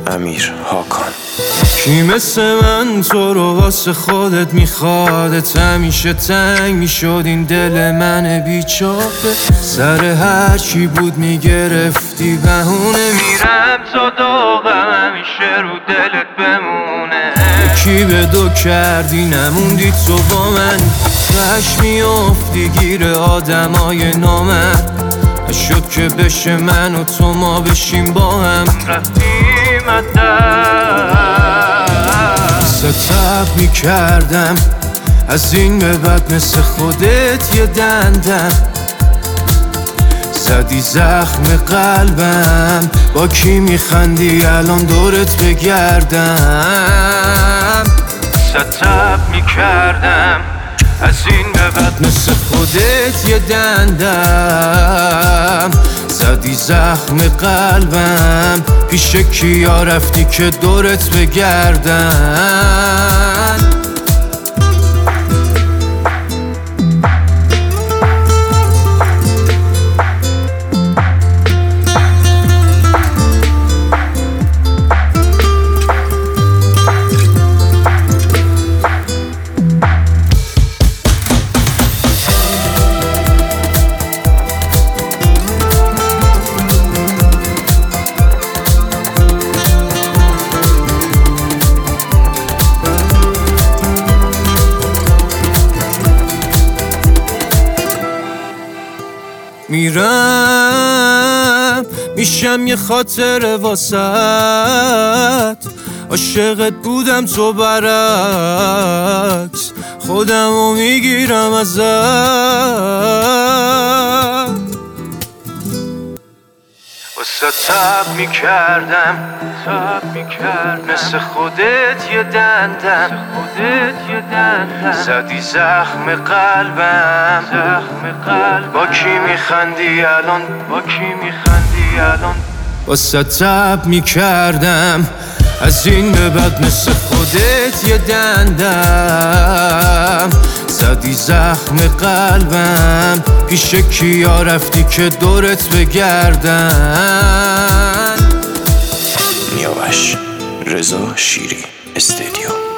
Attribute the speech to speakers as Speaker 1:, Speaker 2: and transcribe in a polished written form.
Speaker 1: امیر هاکان.
Speaker 2: کی مثل من تو رو واسه خودت میخوادت؟ همیشه تنگ میشد این دل من بیچاره. سر هر چی بود میگرفتی بهونه. میرم تا داغم همیشه رو دلت بمونه. کی به دو کردی نموندی تو با من. رشت میافتی گیر آدمای نامرد. نشد که بشه من و تو ما بشیم با هم. رفتیم ستب میکردم از این به بعد مثل خودت یه دندم. زدی زخم قلبم با کی میخندی الان دورت بگردم. ستب میکردم از این به بعد مثل خودت یه دندم. زدی زخم قلبم پیش کیا رفتی که دورت بگردن. میرم میشم یه خاطر واسط. عاشقت بودم تو برعکس خودمو میگیرم ازت. واسه تب میکردم مثل خودت یه دندم. زدی زخم قلبم با کی میخندی الان. واسه تب میکردم از این به بعد مثل خودت یه دندم. زدی زخم قلبم پیش کیا رفتی که دورت بگردن.
Speaker 1: نیاوش رضا شیری استدیو.